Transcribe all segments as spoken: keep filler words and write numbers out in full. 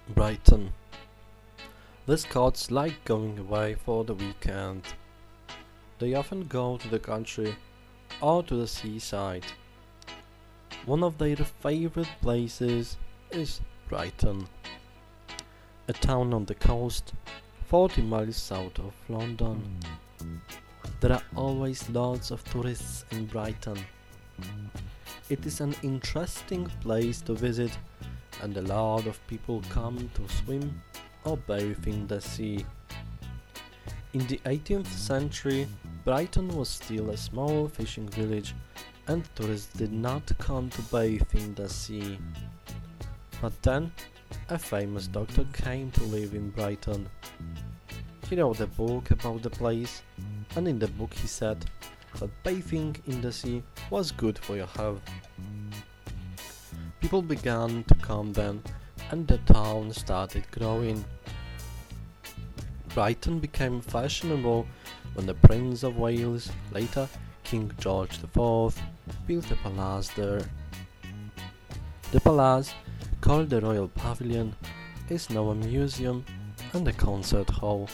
Brighton. The Scots like going away for the weekend. They often go to the country or to the seaside. One of their favorite places is Brighton, a town on the coast, forty miles south of London. There are always lots of tourists in Brighton. It is an interesting place to visit, and a lot of people come to swim or bathe in the sea. In the eighteenth century, Brighton was still a small fishing village, and tourists did not come to bathe in the sea. But then, a famous doctor came to live in Brighton. He wrote a book about the place, and in the book he said that bathing in the sea was good for your health. People began to come then, and the town started growing. Brighton became fashionable when the Prince of Wales, later King George the Fourth, built a palace there. The palace, called the Royal Pavilion, is now a museum and a concert hall.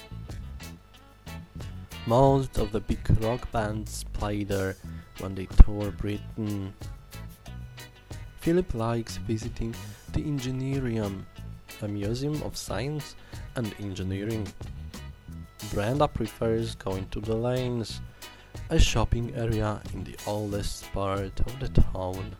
Most of the big rock bands play there when they tour Britain. Philip likes visiting the Engineerium, a museum of science and engineering. Brenda prefers going to the Lanes, a shopping area in the oldest part of the town.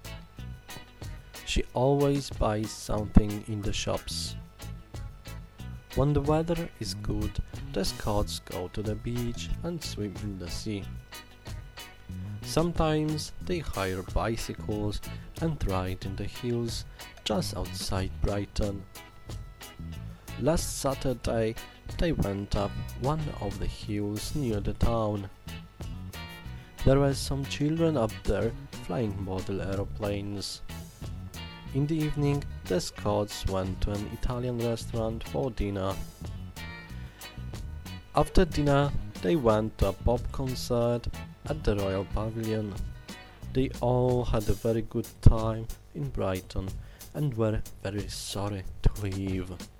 She always buys something in the shops. When the weather is good, the Scots go to the beach and swim in the sea. Sometimes they hire bicycles and ride in the hills just outside Brighton. Last Saturday, they went up one of the hills near the town. There were some children up there flying model aeroplanes. In the evening, the Scots went to an Italian restaurant for dinner. After dinner, they went to a pop concert at the Royal Pavilion. They all had a very good time in Brighton and were very sorry to leave.